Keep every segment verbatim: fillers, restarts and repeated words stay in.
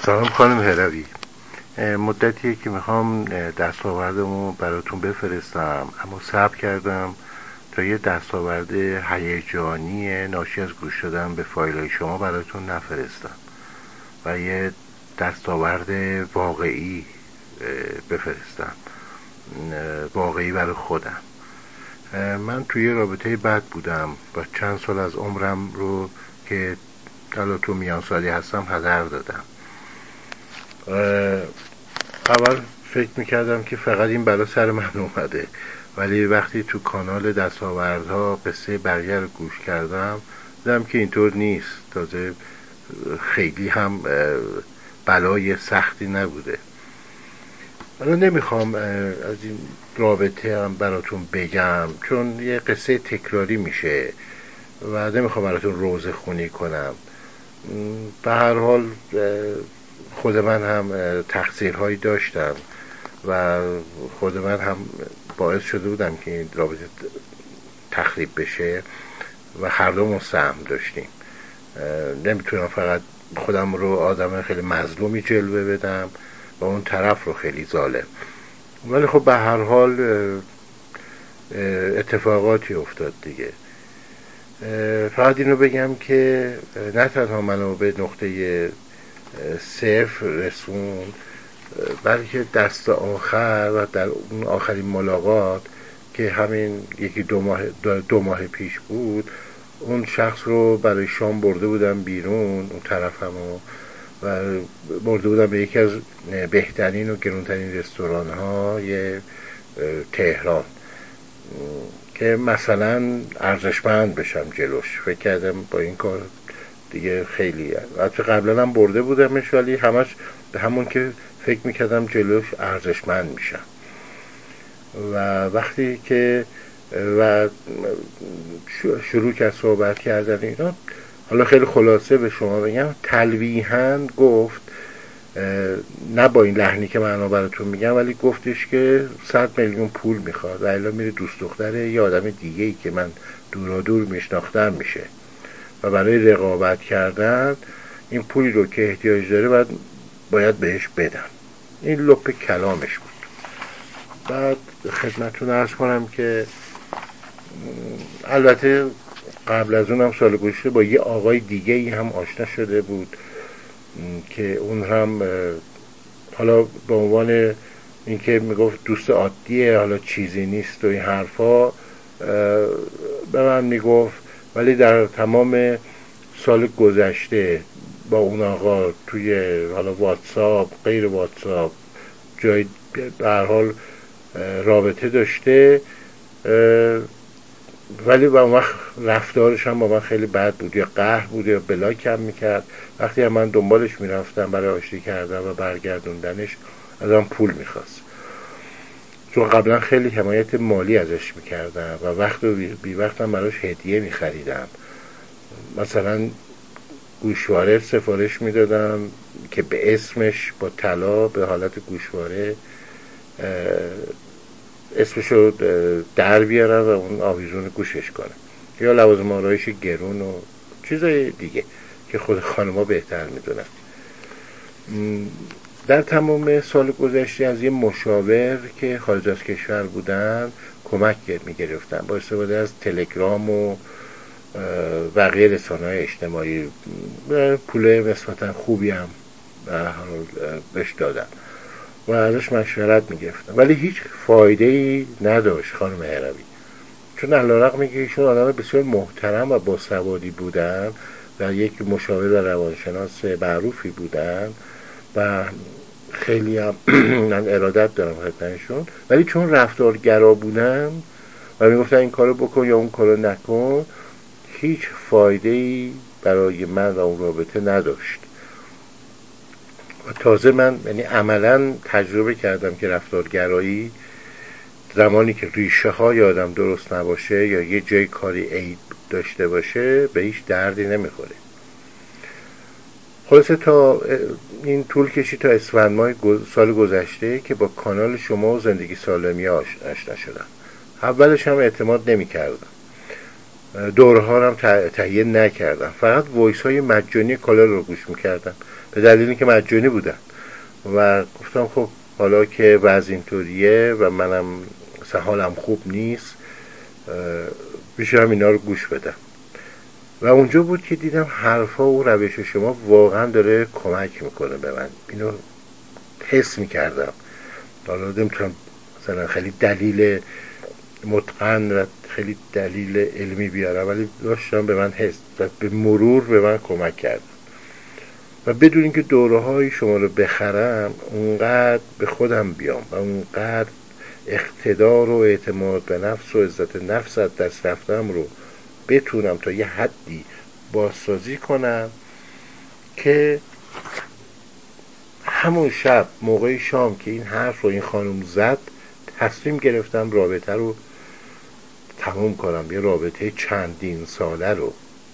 سلام خانم هروی. مدتیه که میخوام دستاوردمو براتون بفرستم، اما صبر کردم تا یه دستاورد هیجانی ناشی از گوش دادن به فایلای شما براتون نفرستم و یه دستاورد واقعی بفرستم، واقعی برای خودم. من توی رابطه بد بودم و چند سال از عمرم رو که حالا تو میان سالی هستم هدر دادم. اول فکر میکردم که فقط این بلا سر من اومده، ولی وقتی تو کانال دستاوردها قصه بقیه رو گوش کردم دیدم که اینطور نیست. تازه خیلی هم بلای سختی نبوده. حالا نمیخوام از این رابطه هم براتون بگم چون یه قصه تکراری میشه و نمیخوام براتون روزه خونی کنم. به هر حال خود من هم تقصیرهایی داشتم و خود من هم باعث شده بودم که این رابطه تخریب بشه و هر دومون سهم داشتیم. نمیتونم فقط خودم رو آدم خیلی مظلومی جلوه بدم و اون طرف رو خیلی ظالم. ولی خب به هر حال اتفاقاتی افتاد دیگه. فقط اینو بگم که نه تنها منو به نقطه صفر رسون، بلکه دست آخر و در اون آخرین ملاقات که همین یکی دو ماه, دو ماه پیش بود، اون شخص رو برای شام برده بودم بیرون، اون طرفمو، و برده بودم به یکی از بهترین و گرونترین رستوران های تهران که مثلا ارزشمند بشم جلوش. فکر کردم با این کار دیگه خیلی، حتی قبلا هم برده بودمش ولی همش به همون که فکر میکردم جلوش ارزشمند میشم. و وقتی که و شروع کرد صحبت کردن اینا، حالا خیلی خلاصه به شما بگم، تلویحاً گفت، نه با این لحنی که من براتون میگم، ولی گفتش که صد میلیون پول میخواد و الا میره دوست دختر یه آدم دیگه ای که من دورا دور میشناختم میشه و برای رقابت کردن این پولی رو که احتیاج داره باید, باید بهش بدم. این لپ کلامش بود. بعد خدمتتون عرض کنم که البته قبل از اونم سال گذشته با یه آقای دیگه ای هم آشنا شده بود که اون هم حالا به عنوان اینکه میگفت دوست عادیه، حالا چیزی نیست و این حرفا به من میگفت، ولی در تمام سال گذشته با اون آقا توی حالا واتساپ غیر واتساپ جای به هر حال رابطه داشته، ولی با اون وقت رفتارش هم با من خیلی بد بود، یا قهر بود یا بلاک هم میکرد. وقتی هم من دنبالش میرفتم برای آشتی کردن و برگردوندنش ازم پول میخواست، چون قبلا خیلی حمایت مالی ازش میکردم و وقت و بی وقتم براش هدیه میخریدم. مثلا گوشواره سفارش میدادم که به اسمش با طلا به حالت گوشواره اسمشو در بیارم و اون آویزون گوشش کنم، یا لوازم آرایش گرون و چیزای دیگه که خود خانما بهتر میدونن. در تمام سال گذشته از یه مشاور که خارج از کشور بودن کمک میگرفتم با استفاده از تلگرام و بقیه رسانه‌های اجتماعی. پول نسبتا خوبی هم بهش دادم و ازش مشورت میگرفتم، ولی هیچ فایده ای نداشت خانم هروی، چون علیرغم اینکه ایشون آدم بسیار محترم و باسوادی بودن و یک مشاور و روانشناس معروفی بودن و خیلی هم من ارادت دارم خدمتشون، ولی چون رفتارگرا بودن و میگفتن این کارو بکن یا اون کارو نکن، هیچ فایده ای برای من و اون رابطه نداشت. و تازه من یعنی عملا تجربه کردم که رفتارگرایی زمانی که ریشه های آدم درست نباشه یا یه جای کاری عیب داشته باشه به هیچ دردی نمیخوره. خلاصه تا این طول کشید تا اسفند ماه سال گذشته که با کانال شما و زندگی سالمی آشنا شدم. اولش هم اعتماد نمی کردم، دوره ها هم تهیه نکردم، فقط وایس های مجانی کالا رو گوش میکردم به دلیلی که مجانی بودن و گفتم خب حالا که وضع اینطوریه و منم مثلا حالم خوب نیست، میشم اینا رو گوش بدم. و اونجا بود که دیدم حرفا و روش شما واقعا داره کمک میکنه به من، اینو حس میکردم. حالا نمیتونم مثلا خیلی دلیل متقن و خیلی دلیل علمی بیارم، ولی داشتم به من حس و به مرور به من کمک کرد. و بدون اینکه دوره های شما رو بخرم اونقدر به خودم بیام و اونقدر اقتدار و اعتماد به نفس و عزت نفس از دست رفتم رو بتونم تا یه حدی بازسازی کنم که همون شب موقع شام که این حرف رو این خانم زد تصمیم گرفتم رابطه رو تموم کنم، یه رابطه چندین ساله رو،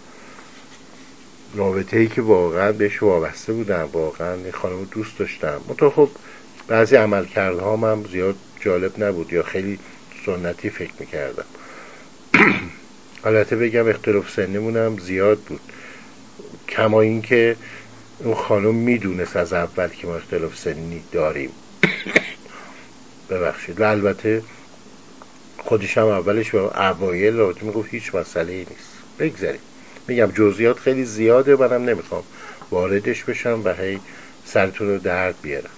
رابطه ای که واقعا بهش وابسته بودم، واقعا این خانم رو دوست داشتم. منتها خب بعضی عملکردهام هم زیاد جالب نبود یا خیلی سنتی فکر میکردم. البته بگم اختلاف سنیمونم زیاد بود، کما این که اون خانم میدونست از اول که ما اختلاف سنی داریم. ببخشید. و البته خودش هم اولش به اوایل رابطه میگفت هیچ مسئله ای نیست، بگذاریم. میگم جزئیات خیلی زیاده، منم نمیخوام واردش بشم و هی سرتون رو درد بیارم.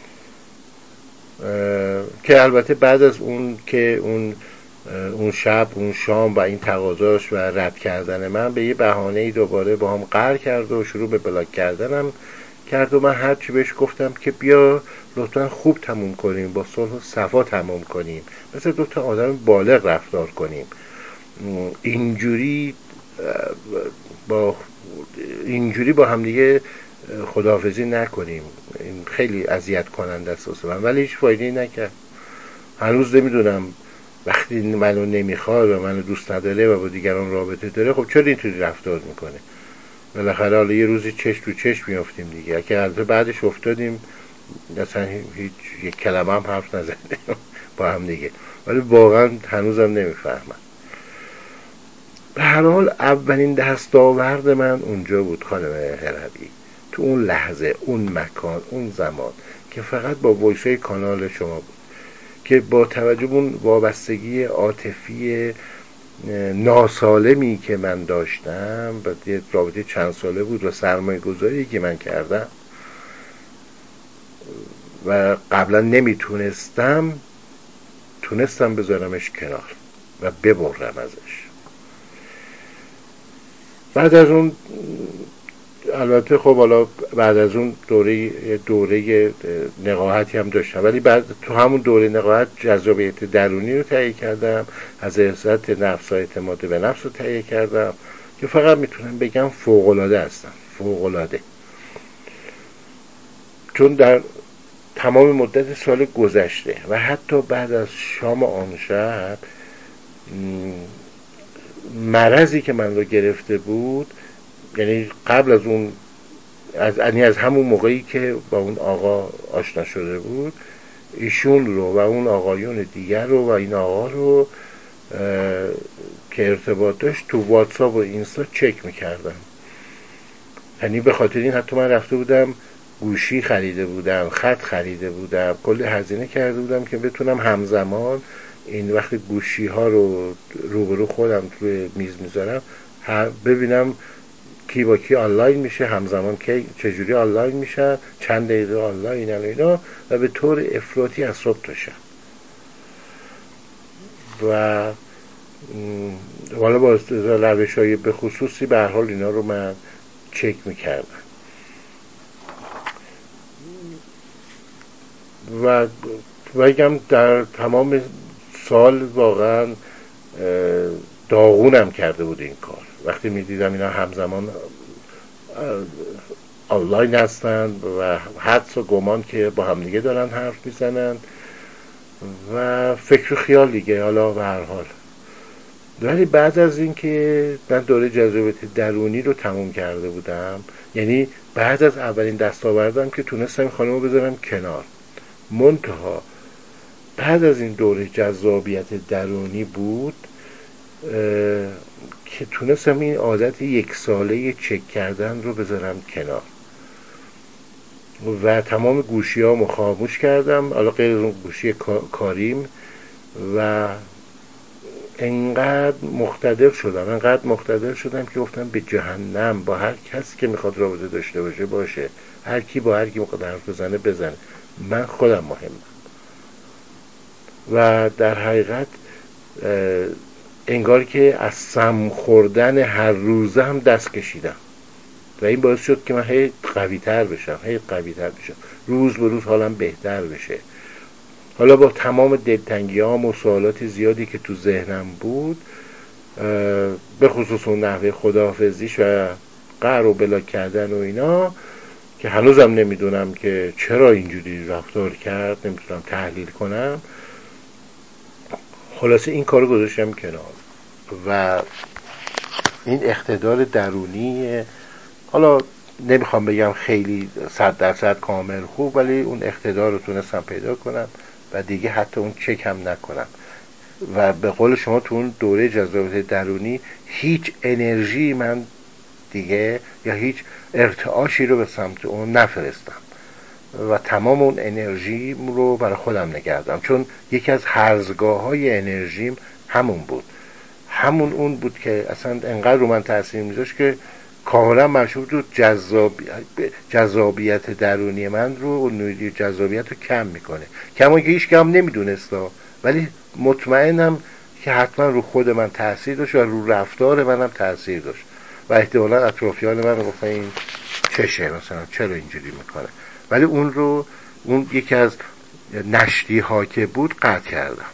که البته بعد از اون که اون اون شب اون شام و این تقاضاش و رد کردن من به یه بهانه‌ای دوباره با هم قهر کرد و شروع به بلاک کردنم کرد و من هر چی بهش گفتم که بیا لطفا خوب تموم کنیم، با صلح و صفا تموم کنیم، مثل دو تا آدم بالغ رفتار کنیم، اینجوری با اینجوری با هم دیگه خداحافظی نکنیم. این خیلی اذیت کننده است واسه من، ولی هیچ فایده نکرد. هنوز نمیدونم وقتی منو نمیخواد و منو دوست نداره و با دیگران رابطه داره، خب چرا اینطوری رفتار میکنه؟ بالاخره حالا یه روزی چشم تو چشم میافتیم دیگه. اگه البته بعدش افتادیم مثلا هیچ یک کلمه هم حرف نزدیم با هم دیگه، ولی واقعا هنوزم نمیفهمم. به هر حال اولین دستاورد من اونجا بود خانم هروی، تو اون لحظه، اون مکان، اون زمان که فقط با وایسای کانال شما بود که با توجه به اون وابستگی عاطفی ناسالمی که من داشتم و یه رابطه چند ساله بود و سرمایه گذاری که من کردم و قبلا نمیتونستم تونستم بذارمش کنار و ببرم ازش. بعد از اون البته خب حالا بعد از اون دوره دوره نقاهتی هم داشتم، ولی بعد تو همون دوره نقاهت جذابیت درونی رو تهیه کردم، از عزت نفس و اعتماد به نفس رو تهیه کردم که فقط میتونم بگم فوق‌العاده هستم، فوق‌العاده. چون در تمام مدت سال گذشته و حتی بعد از شام آن شب مرضی که من رو گرفته بود، یعنی قبل از اون از یعنی از همون موقعی که با اون آقا آشنا شده بود، ایشون رو و اون آقایون دیگر رو و این آقا رو که ارتباط داشت تو واتساپ و اینستا چک میکردم. یعنی به خاطر این حتی من رفته بودم گوشی خریده بودم، خط خریده بودم، کلی هزینه کرده بودم که بتونم همزمان این وقت گوشی ها رو روبرو خودم توی میز میذارم ببینم کی با کی آنلاین میشه، همزمان کی چجوری آنلاین میشه، چند دقیقه آنلاین اینا، و به طور افراطی از صبح تا شب. و حالا با روش های به خصوصی به هر حال اینا رو من چک میکردم و بگم در تمام سال واقعا داغونم کرده بود این کار. وقتی میدیدم اینا همزمان آنلاین هستن و حدس و گمان که با هم دیگه دارن حرف میزنن و فکر و خیال دیگه، حالا به هر حال. ولی بعد از این که من دوره جذابیت درونی رو تموم کرده بودم، یعنی بعد از اولین دستاوردم که تونستم خانم رو بذارم کنار، منتها بعد از این دوره جذابیت درونی بود که تونستم این عادت یک ساله چک کردن رو بذارم کنار و تمام گوشی ها خاموش کردم، حالا غیر اون گوشی کاریم، و انقدر مقتدر شدم انقدر مقتدر شدم که گفتم به جهنم با هر کسی که میخواد رابطه داشته باشه باشه، هر کی با هر کی میخواد حرف بزنه بزنه، من خودم مهمم. و در حقیقت انگار که از سم خوردن هر روزه هم دست کشیدم و این باعث شد که من هی قوی تر بشم هی قوی تر بشم روز به روز حالم بهتر بشه. حالا با تمام دلتنگیام و سوالات زیادی که تو ذهنم بود، به خصوص اون نحوه خداحافظیش و قهر و بلاک کردن و اینا که هنوزم نمیدونم که چرا اینجوری رفتار کرد، نمیتونم تحلیل کنم، خلاصه این کارو گذاشتم کنار و این اقتدار درونی، حالا نمیخوام بگم خیلی صد درصد کامل خوب، ولی اون اقتدار رو تونستم پیدا کنم و دیگه حتی اون چک هم نکنم و به قول شما تو اون دوره جذابیت درونی هیچ انرژی من دیگه یا هیچ ارتعاشی رو به سمت اون نفرستم و تمام اون انرژی رو برای خودم نگردم، چون یکی از هرزگاه های انرژیم همون بود، همون اون بود که اصلا انقدر رو من تاثیر میذاشت که کاملا مشهور بود جذابیت جذابیت درونی من رو، نوعی جذابیت رو کم میکنه، کما که هیچ کم نمیدونست، ولی مطمئنم که حتما رو خود من تاثیر داشت و رو رفتار منم تاثیر داشت و احتمالا اطرافیان من گفتن این چشه، مثلا چرا اینجوری میکنه، ولی اون رو اون یکی از نشتی ها که بود قطع کردم.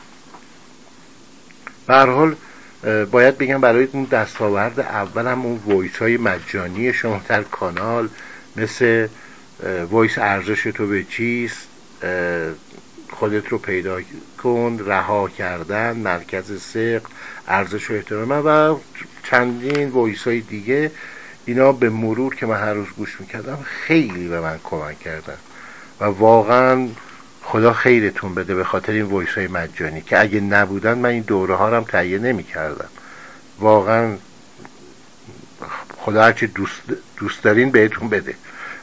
به هر حال باید بگم برای اون دستاورد اولم اون وایس های مجانی شما در کانال، مثل وایس ارزش تو به چیست، خودت رو پیدا کن، رها کردن، مرکز ثقل، ارزش و احترام و چندین وایس های دیگه، اینا به مرور که من هر روز گوش میکردم خیلی به من کمک کردن و واقعا خدا خیرتون بده به خاطر این وایس های مجانی که اگه نبودن من این دوره ها رو هم تهیه نمی کردم. واقعا خدا هرچی دوست, دوست دارین بهتون بده.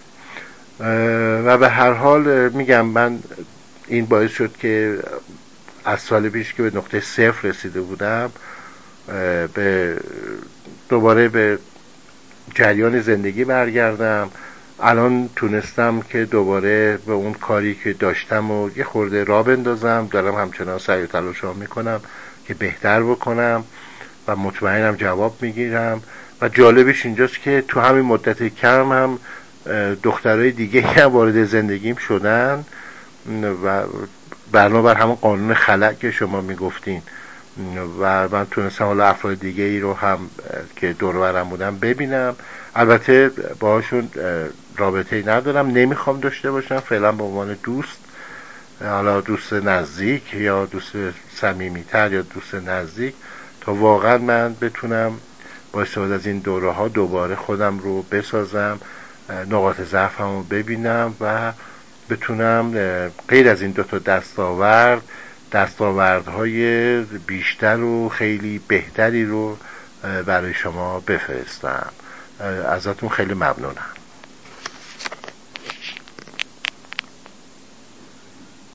و به هر حال میگم من این باعث شد که از سال پیش که به نقطه صفر رسیده بودم، به دوباره به جریان زندگی برگردم. الان تونستم که دوباره به اون کاری که داشتم و یه خورده راه بندازم، دارم همچنان سعی و تلاشام میکنم که بهتر بکنم و مطمئنم جواب میگیرم. و جالبش اینجاست که تو همین مدت کم هم دخترای دیگه هم وارد زندگیم شدن و بنابر همون قانون خلأ که شما میگفتین و من تونستم حالا افراد دیگه ای رو هم که دور و برم بودم ببینم. البته باهاشون رابطه ای ندارم، نمیخوام داشته باشم فعلا به عنوان دوست، حالا دوست نزدیک یا دوست صمیمیتر یا دوست نزدیک، تا واقعا من بتونم با استفاده از این دوره ها دوباره خودم رو بسازم، نقاط ضعفم رو ببینم و بتونم غیر از این دوتا دستاورد دستاوردهای بیشتر و خیلی بهتری رو برای شما بفرستم. ازتون خیلی ممنونم.